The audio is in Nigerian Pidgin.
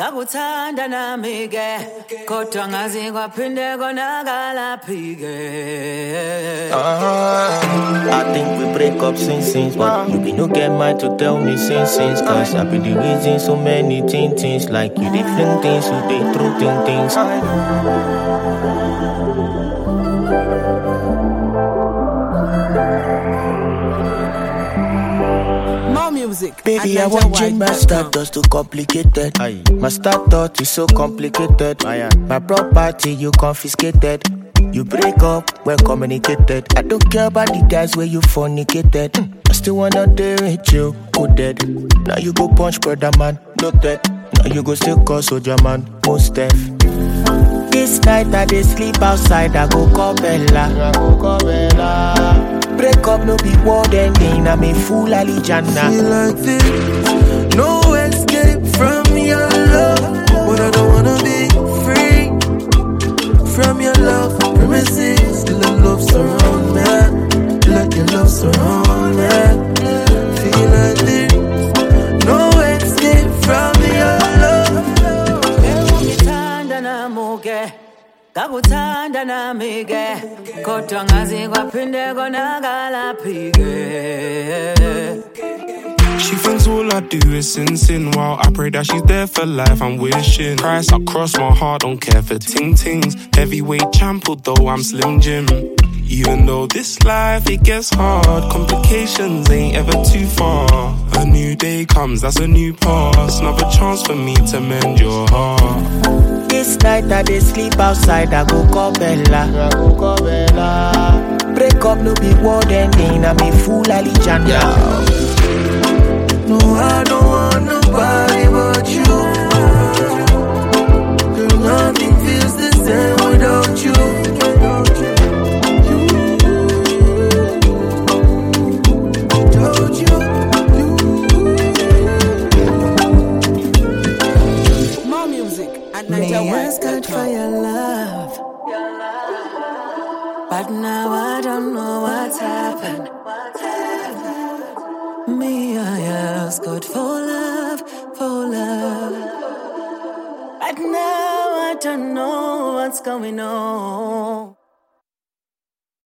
Ngakuthanda nami ke kodwa ngazi kwaphinde konakala phike. I think we break up since but you be no get mind to tell me since cause I be the reason so many things like you different things you dey through things. More music. Baby, I want change my status to complicated. My status is so complicated. My property you confiscated. You break up when communicated. I don't care about the guys where you fornicated. I still wanna dare with you, dead. Now you go punch brother man, no dead. Now you go still call soldier man, most deaf. This night I dey sleep outside, I go call Bella. Break up no be word ending, I'm a fool Alijana. Feel like this, no escape from your love. But I don't wanna be free from your love. Promises, let love surround me. Let your love surround me. Feel like this, no escape from your love. Ngikuthanda namuke ngakuthanda nami ke kodwa ngazi kwaphinde konakala phike. She thinks all I do is sin while I pray that she's there for life. I'm wishing Christ I cross my heart, don't care for tings. Heavyweight champ, although I'm Slim Jim. Even though this life it gets hard, complications ain't ever too far. A new day comes, that's a new past. Another chance for me to mend your heart. This night I dey sleep outside, I go call Bella. Break up no be word ending, I'm a fool Alijana. No, I don't want nobody but you. Girl, nothing feels the same without you. More music at May ask God for NigerWest.com. your love, But now I don't know what's happened. Me, I ask God for love. But now I don't know what's going on.